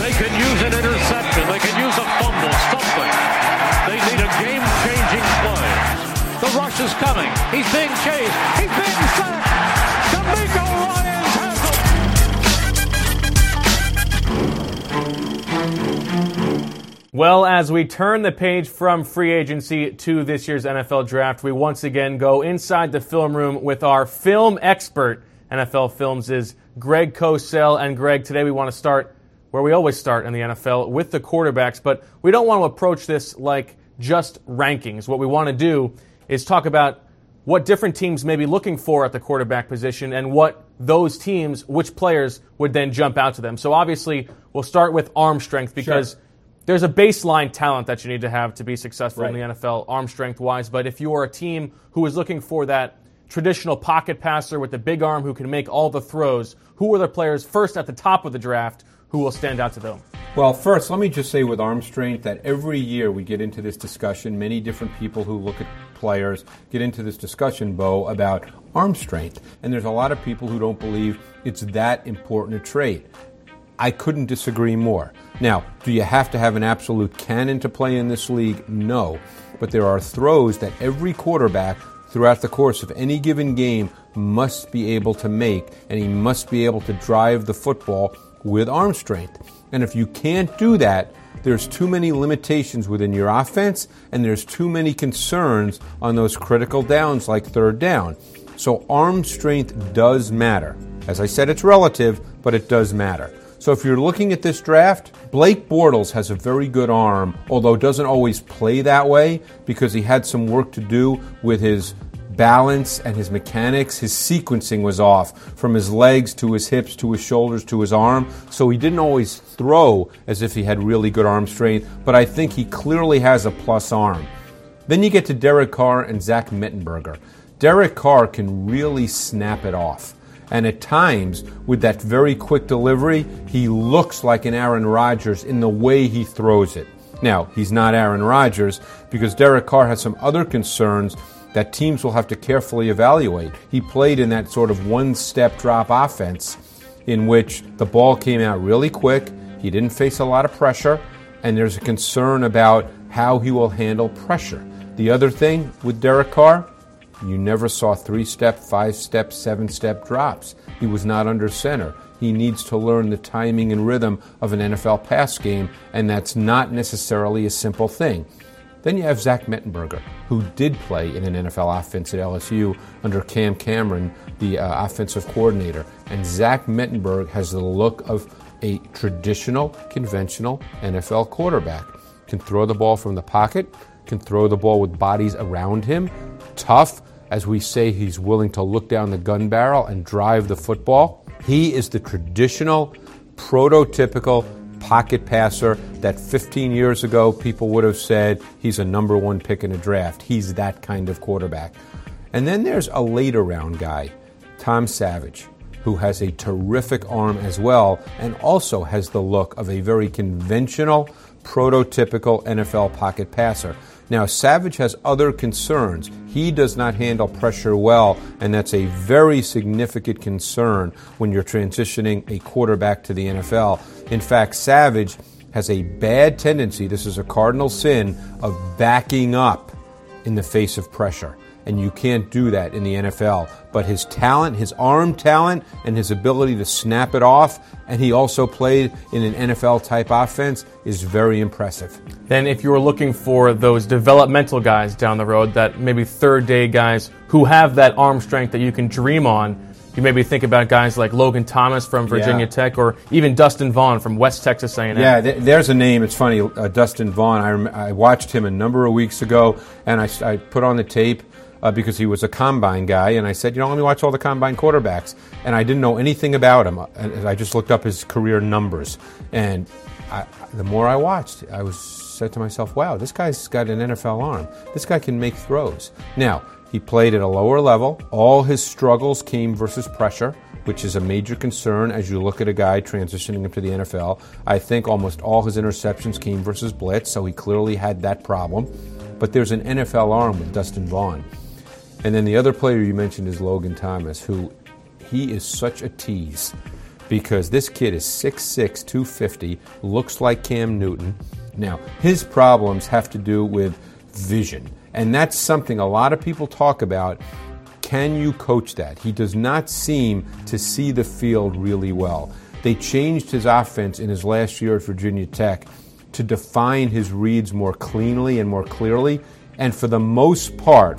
They can use an interception. They can use a fumble, something. They need a game-changing play. The rush is coming. He's being chased. He's being sacked. D'Amico Ryans has him. Well, as we turn the page from free agency to this year's NFL Draft, we once again go inside the film room with our film expert, NFL Films' Greg Cosell. And Greg, today we want to start where we always start in the NFL, with the quarterbacks. But we don't want to approach this like just rankings. What we want to do is talk about what different teams may be looking for at the quarterback position and what those teams, which players would then jump out to them. So obviously, we'll start with arm strength because there's a baseline talent that you need to have to be successful in the NFL, arm strength-wise. But if you are a team who is looking for that traditional pocket passer with the big arm who can make all the throws, who are the players first at the top of the draft who will stand out to them? Well, first, let me just say with arm strength that every year we get into this discussion. Many different people who look at players get into this discussion, Bo, about arm strength. And there's a lot of people who don't believe it's that important a trait. I couldn't disagree more. Now, do you have to have an absolute cannon to play in this league? No. But there are throws that every quarterback throughout the course of any given game must be able to make, and he must be able to drive the football with arm strength. And if you can't do that, there's too many limitations within your offense, and there's too many concerns on those critical downs like third down. So arm strength does matter. As I said, it's relative, but it does matter. So if you're looking at this draft, Blake Bortles has a very good arm, although doesn't always play that way because he had some work to do with his balance and his mechanics. His sequencing was off from his legs to his hips to his shoulders to his arm, so he didn't always throw as if he had really good arm strength, but I think he clearly has a plus arm. Then you get to Derek Carr and Zach Mettenberger. Derek Carr can really snap it off. And at times, with that very quick delivery, he looks like an Aaron Rodgers in the way he throws it. Now, he's not Aaron Rodgers because Derek Carr has some other concerns that teams will have to carefully evaluate. He played in that sort of one-step drop offense in which the ball came out really quick, he didn't face a lot of pressure, and there's a concern about how he will handle pressure. The other thing with Derek Carr, you never saw 3-step, 5-step, 7-step drops. He was not under center. He needs to learn the timing and rhythm of an NFL pass game, and that's not necessarily a simple thing. Then you have Zach Mettenberger, who did play in an NFL offense at LSU under Cam Cameron, the offensive coordinator. And Zach Mettenberger has the look of a traditional, conventional NFL quarterback. Can throw the ball from the pocket, can throw the ball with bodies around him, tough. As we say, he's willing to look down the gun barrel and drive the football. He is the traditional, prototypical pocket passer that 15 years ago people would have said he's a number one pick in a draft. He's that kind of quarterback. And then there's a later round guy, Tom Savage, who has a terrific arm as well and also has the look of a very conventional, prototypical NFL pocket passer. Now, Savage has other concerns. He does not handle pressure well, and that's a very significant concern when you're transitioning a quarterback to the NFL. In fact, Savage has a bad tendency, this is a cardinal sin, of backing up in the face of pressure. And you can't do that in the NFL. But his talent, his arm talent, and his ability to snap it off, and he also played in an NFL-type offense, is very impressive. Then if you were looking for those developmental guys down the road, that maybe third-day guys who have that arm strength that you can dream on, you maybe think about guys like Logan Thomas from Virginia Tech or even Dustin Vaughn from West Texas A&M. Yeah, there's a name. It's funny, Dustin Vaughn. I watched him a number of weeks ago, and I put on the tape because he was a combine guy, and I said, let me watch all the combine quarterbacks. And I didn't know anything about him. I just looked up his career numbers. And the more I watched, I said to myself, wow, this guy's got an NFL arm. This guy can make throws. Now, he played at a lower level. All his struggles came versus pressure, which is a major concern as you look at a guy transitioning into the NFL. I think almost all his interceptions came versus blitz, so he clearly had that problem. But there's an NFL arm with Dustin Vaughn. And then the other player you mentioned is Logan Thomas, who he is such a tease because this kid is 6'6", 250, looks like Cam Newton. Now, his problems have to do with vision, and that's something a lot of people talk about. Can you coach that? He does not seem to see the field really well. They changed his offense in his last year at Virginia Tech to define his reads more cleanly and more clearly, and for the most part,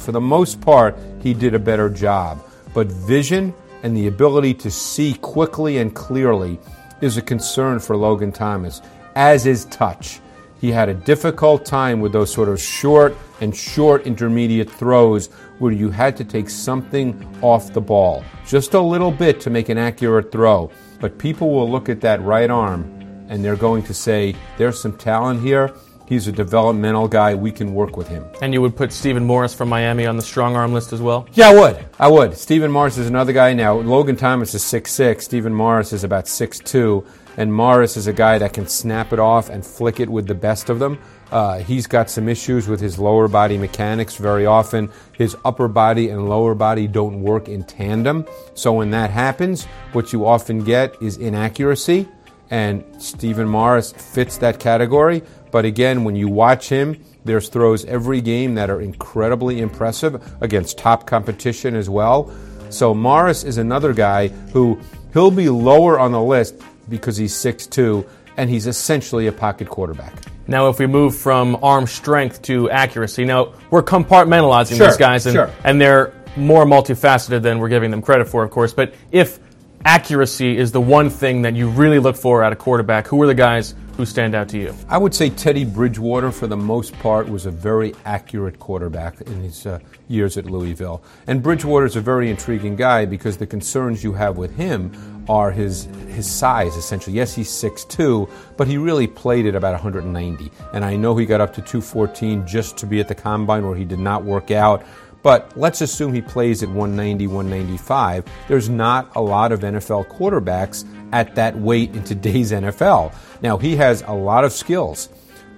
he did a better job. But vision and the ability to see quickly and clearly is a concern for Logan Thomas, as is touch. He had a difficult time with those sort of short intermediate throws where you had to take something off the ball, just a little bit to make an accurate throw. But people will look at that right arm and they're going to say, there's some talent here. He's a developmental guy. We can work with him. And you would put Stephen Morris from Miami on the strong arm list as well? Yeah, I would. Stephen Morris is another guy. Now, Logan Thomas is 6'6". Stephen Morris is about 6'2". And Morris is a guy that can snap it off and flick it with the best of them. He's got some issues with his lower body mechanics very often. His upper body and lower body don't work in tandem. So when that happens, what you often get is inaccuracy. And Stephen Morris fits that category. But again, when you watch him, there's throws every game that are incredibly impressive against top competition as well. So Morris is another guy who he'll be lower on the list because he's 6'2", and he's essentially a pocket quarterback. Now, if we move from arm strength to accuracy, now we're compartmentalizing these guys, and they're more multifaceted than we're giving them credit for, of course. But if accuracy is the one thing that you really look for out of quarterback, who are the guys who stand out to you? I would say Teddy Bridgewater, for the most part, was a very accurate quarterback in his years at Louisville. And Bridgewater is a very intriguing guy because the concerns you have with him are his size, essentially. Yes, he's 6'2", but he really played at about 190. And I know he got up to 214 just to be at the Combine where he did not work out. But let's assume he plays at 190, 195. There's not a lot of NFL quarterbacks at that weight in today's NFL. Now, he has a lot of skills.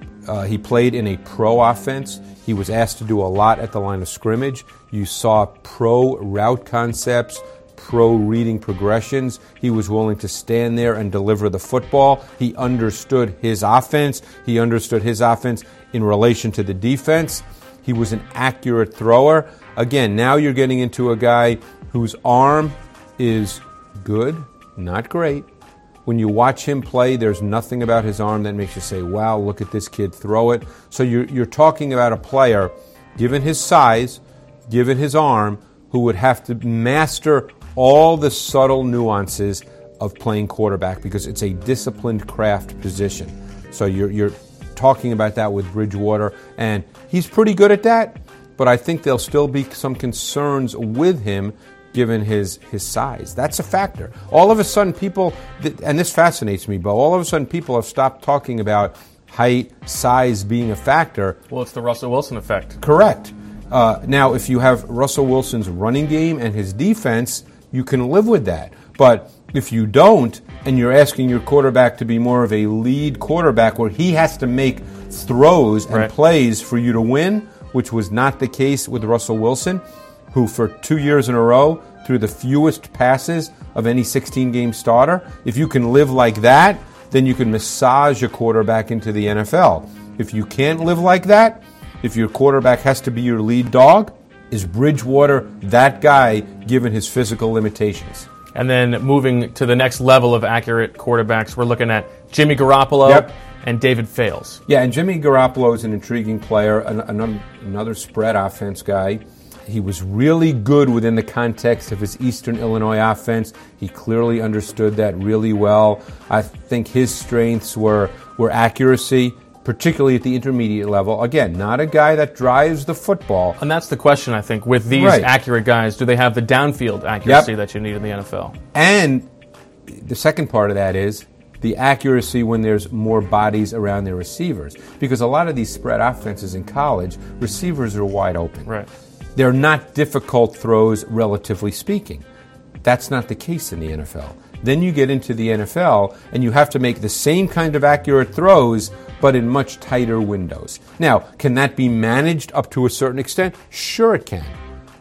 He played in a pro offense. He was asked to do a lot at the line of scrimmage. You saw pro route concepts, pro reading progressions. He was willing to stand there and deliver the football. He understood his offense. He understood his offense in relation to the defense. He was an accurate thrower. Again, now you're getting into a guy whose arm is good, not great. When you watch him play, there's nothing about his arm that makes you say, wow, look at this kid throw it. So you're talking about a player, given his size, given his arm, who would have to master all the subtle nuances of playing quarterback because it's a disciplined craft position. So you're talking about that with Bridgewater, and he's pretty good at that, but I think there'll still be some concerns with him given his size. That's a factor. All of a sudden people, and this fascinates me, Bo, all of a sudden people have stopped talking about height, size being a factor. Well, it's the Russell Wilson effect. Correct. Now, if you have Russell Wilson's running game and his defense, you can live with that. But if you don't, and you're asking your quarterback to be more of a lead quarterback where he has to make throws and plays for you to win, which was not the case with Russell Wilson, who for 2 years in a row threw the fewest passes of any 16-game starter. If you can live like that, then you can massage a quarterback into the NFL. If you can't live like that, if your quarterback has to be your lead dog, is Bridgewater that guy given his physical limitations? And then moving to the next level of accurate quarterbacks, we're looking at Jimmy Garoppolo and David Fales. Yeah, and Jimmy Garoppolo is an intriguing player, another spread offense guy. He was really good within the context of his Eastern Illinois offense. He clearly understood that really well. I think his strengths were accuracy, particularly at the intermediate level. Again, not a guy that drives the football. And that's the question, I think, with these accurate guys. Do they have the downfield accuracy that you need in the NFL? And the second part of that is the accuracy when there's more bodies around their receivers. Because a lot of these spread offenses in college, receivers are wide open. Right. They're not difficult throws, relatively speaking. That's not the case in the NFL. Then you get into the NFL, and you have to make the same kind of accurate throws, but in much tighter windows. Now, can that be managed up to a certain extent? Sure it can.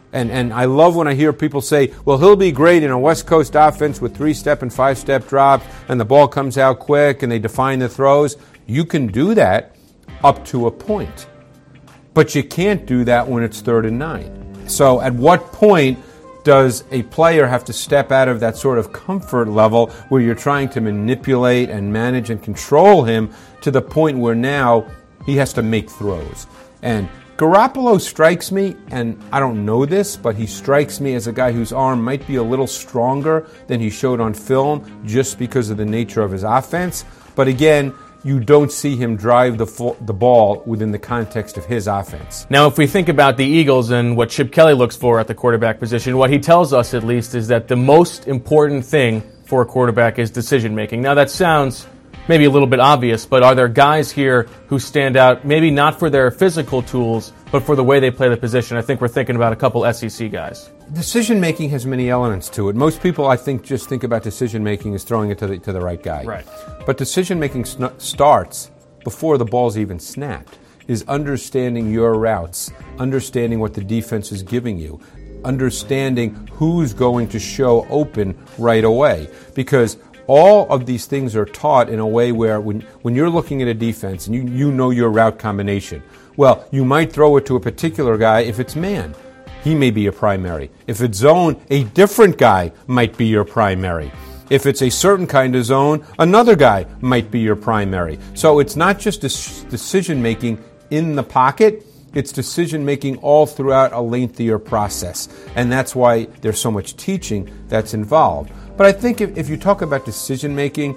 And I love when I hear people say, well, he'll be great in a West Coast offense with 3-step and 5-step drops, and the ball comes out quick, and they define the throws. You can do that up to a point. But you can't do that when it's 3rd and 9. So at what point does a player have to step out of that sort of comfort level where you're trying to manipulate and manage and control him to the point where now he has to make throws? And Garoppolo strikes me, and I don't know this, but he strikes me as a guy whose arm might be a little stronger than he showed on film just because of the nature of his offense. But again, you don't see him drive the ball within the context of his offense. Now, if we think about the Eagles and what Chip Kelly looks for at the quarterback position, what he tells us at least is that the most important thing for a quarterback is decision-making. Now, that sounds maybe a little bit obvious, but are there guys here who stand out, maybe not for their physical tools, but for the way they play the position? I think we're thinking about a couple SEC guys. Decision-making has many elements to it. Most people, I think, just think about decision-making as throwing it to the right guy. Right. But decision-making starts before the ball's even snapped, is understanding your routes, understanding what the defense is giving you, understanding who's going to show open right away. Because all of these things are taught in a way where when you're looking at a defense and you know your route combination, well, you might throw it to a particular guy if it's man. He may be your primary. If it's zone, a different guy might be your primary. If it's a certain kind of zone, another guy might be your primary. So it's not just decision-making in the pocket, it's decision-making all throughout a lengthier process. And that's why there's so much teaching that's involved. But I think if you talk about decision-making,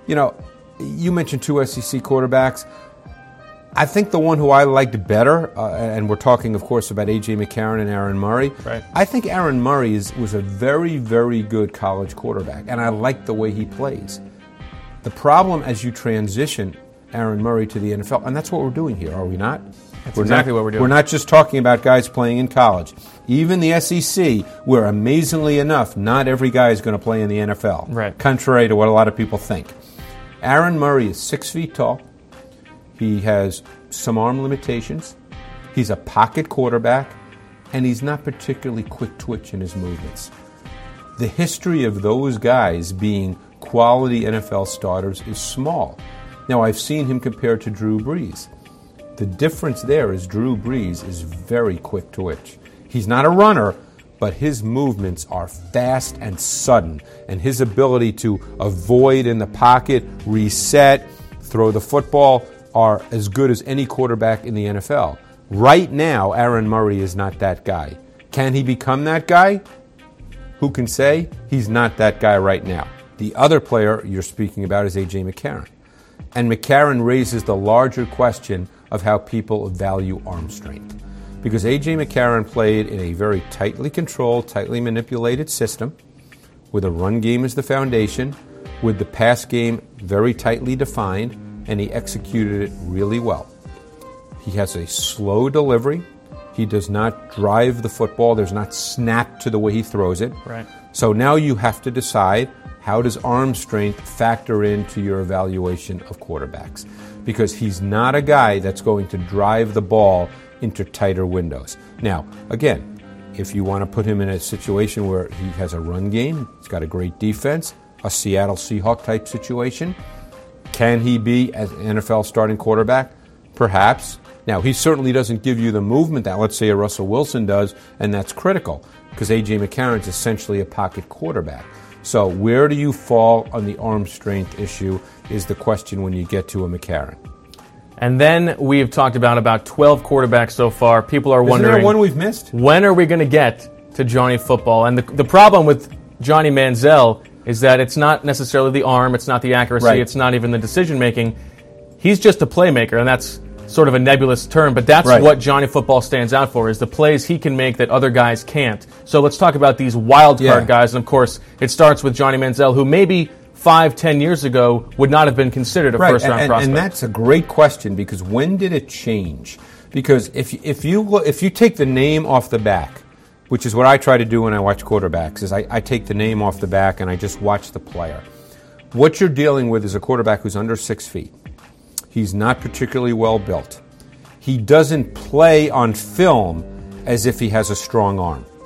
you mentioned 2 SEC quarterbacks. I think the one who I liked better, and we're talking, of course, about A.J. McCarron and Aaron Murray. Right. I think Aaron Murray was a very, very good college quarterback, and I like the way he plays. The problem as you transition Aaron Murray to the NFL, and that's what we're doing here, are we not? That's exactly what we're doing. We're not just talking about guys playing in college. Even the SEC, where amazingly enough, not every guy is going to play in the NFL, right, contrary to what a lot of people think. Aaron Murray is 6 feet tall. He has some arm limitations. He's a pocket quarterback, and he's not particularly quick twitch in his movements. The history of those guys being quality NFL starters is small. Now, I've seen him compared to Drew Brees. The difference there is Drew Brees is very quick twitch. He's not a runner, but his movements are fast and sudden, and his ability to avoid in the pocket, reset, throw the football are as good as any quarterback in the NFL. Right now, Aaron Murray is not that guy. Can he become that guy? Who can say? He's not that guy right now. The other player you're speaking about is A.J. McCarron. And McCarron raises the larger question of how people value arm strength. Because A.J. McCarron played in a very tightly controlled, tightly manipulated system with a run game as the foundation, with the pass game very tightly defined, and he executed it really well. He has a slow delivery. He does not drive the football. There's not snap to the way he throws it. Right. So now you have to decide, how does arm strength factor into your evaluation of quarterbacks? Because he's not a guy that's going to drive the ball into tighter windows. Now, again, if you want to put him in a situation where he has a run game, he's got a great defense, a Seattle Seahawks type situation, can he be an NFL starting quarterback? Perhaps. Now, he certainly doesn't give you the movement that, let's say, a Russell Wilson does, and that's critical because A.J. McCarron is essentially a pocket quarterback. So where do you fall on the arm strength issue is the question when you get to a McCarron. And then we've talked about 12 quarterbacks so far. People are wondering, isn't there one we've missed? When are we going to get to Johnny Football? And the problem with Johnny Manziel is that it's not necessarily the arm, it's not the accuracy, right, it's not even the decision-making. He's just a playmaker, and that's sort of a nebulous term, but that's right, what Johnny Football stands out for, is the plays he can make that other guys can't. So let's talk about these wild card guys, and of course, it starts with Johnny Manziel, who maybe 5-10 years ago would not have been considered a first-round prospect. And that's a great question, because when did it change? Because if you take the name off the back, which is what I try to do when I watch quarterbacks, is I take the name off the back and I just watch the player. What you're dealing with is a quarterback who's under 6 feet. He's not particularly well built. He doesn't play on film as if he has a strong arm.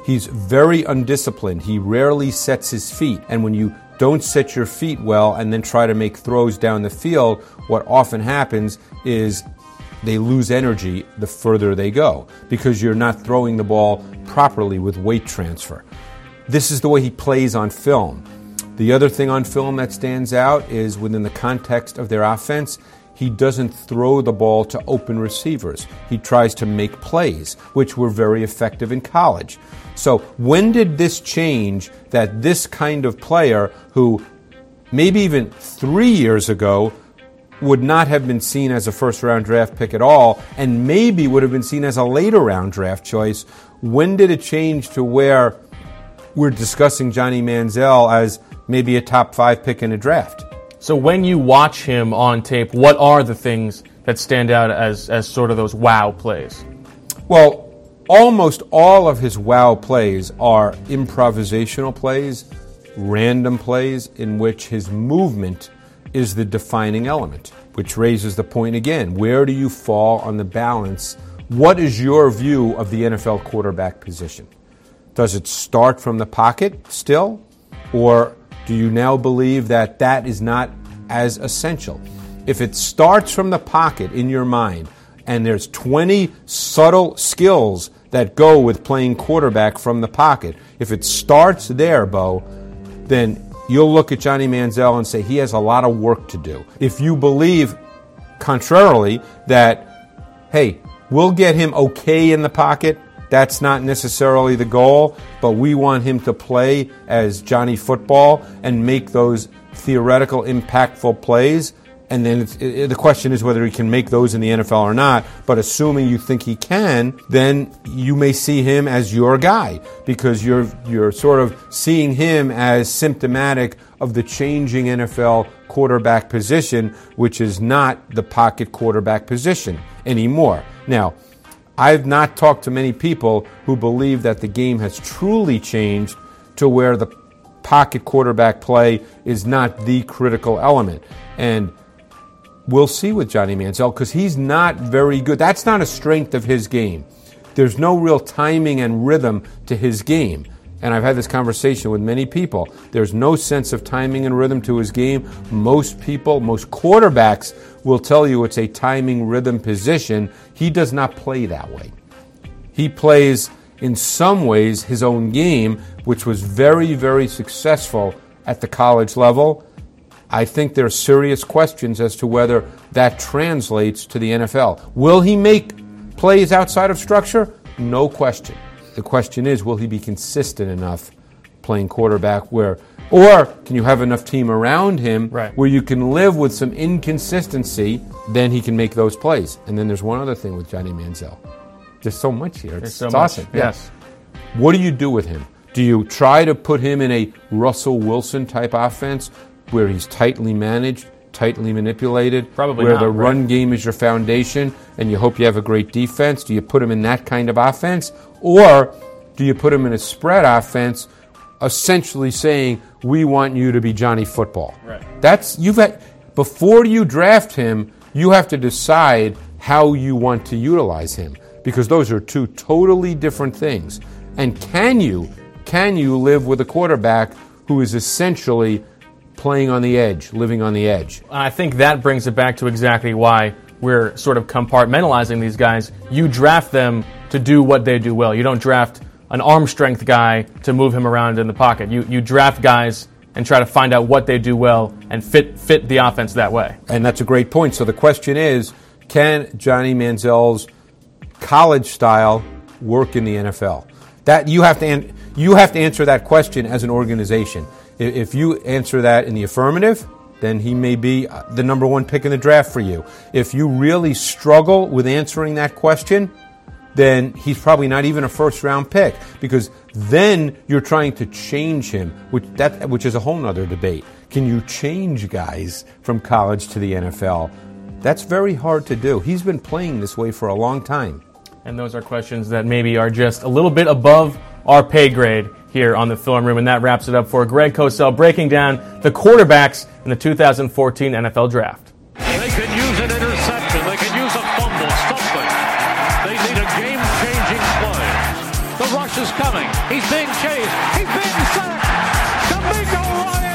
He's very undisciplined. He rarely sets his feet. And when you don't set your feet well and then try to make throws down the field, what often happens is they lose energy the further they go because you're not throwing the ball properly with weight transfer. This is the way he plays on film. The other thing on film that stands out is within the context of their offense, he doesn't throw the ball to open receivers. He tries to make plays, which were very effective in college. So when did this change that this kind of player who maybe even 3 years ago would not have been seen as a first-round draft pick at all and maybe would have been seen as a later-round draft choice, when did it change to where we're discussing Johnny Manziel as maybe a top 5 pick in a draft? So when you watch him on tape, what are the things that stand out as sort of those wow plays? Well, almost all of his wow plays are improvisational plays, random plays in which his movement is the defining element, which raises the point again. Where do you fall on the balance? What is your view of the NFL quarterback position? Does it start from the pocket still? Or do you now believe that that is not as essential? If it starts from the pocket in your mind, and there's 20 subtle skills that go with playing quarterback from the pocket, if it starts there, Bo, then you'll look at Johnny Manziel and say he has a lot of work to do. If you believe, contrarily, that, hey, we'll get him okay in the pocket, that's not necessarily the goal, but we want him to play as Johnny Football and make those theoretical, impactful plays. And then the question is whether he can make those in the NFL or not. But assuming you think he can, then you may see him as your guy because you're sort of seeing him as symptomatic of the changing NFL quarterback position, which is not the pocket quarterback position anymore. Now, I've not talked to many people who believe that the game has truly changed to where the pocket quarterback play is not the critical element. And we'll see with Johnny Manziel because he's not very good. That's not a strength of his game. There's no real timing and rhythm to his game. And I've had this conversation with many people. There's no sense of timing and rhythm to his game. Most quarterbacks will tell you it's a timing rhythm position. He does not play that way. He plays, in some ways, his own game, which was very, very successful at the college level. I think there are serious questions as to whether that translates to the NFL. Will he make plays outside of structure? No question. The question is, will he be consistent enough playing quarterback or can you have enough team around him where you can live with some inconsistency, then he can make those plays. And then there's one other thing with Johnny Manziel. There's so much here. It's awesome. Yes. What do you do with him? Do you try to put him in a Russell Wilson type offense where he's tightly managed, tightly manipulated, Probably where not, the run game is your foundation and you hope you have a great defense? Do you put him in that kind of offense? Or do you put him in a spread offense, essentially saying, we want you to be Johnny Football? Right. Before you draft him, you have to decide how you want to utilize him because those are two totally different things. And can you live with a quarterback who is essentially playing on the edge, living on the edge? I think that brings it back to exactly why we're sort of compartmentalizing these guys. You draft them to do what they do well. You don't draft an arm strength guy to move him around in the pocket. You draft guys and try to find out what they do well and fit the offense that way. And that's a great point. So the question is, can Johnny Manziel's college style work in the NFL? That you have to answer that question as an organization. If you answer that in the affirmative, then he may be the number one pick in the draft for you. If you really struggle with answering that question, then he's probably not even a first-round pick because then you're trying to change him, which is a whole other debate. Can you change guys from college to the NFL? That's very hard to do. He's been playing this way for a long time. And those are questions that maybe are just a little bit above our pay grade here on the Film Room. And that wraps it up for Greg Cosell breaking down the quarterbacks in the 2014 NFL Draft. They can use an interception. They can use a fumble, something. They need a game-changing play. The rush is coming. He's being chased. He's being sacked. DeMeco Ryans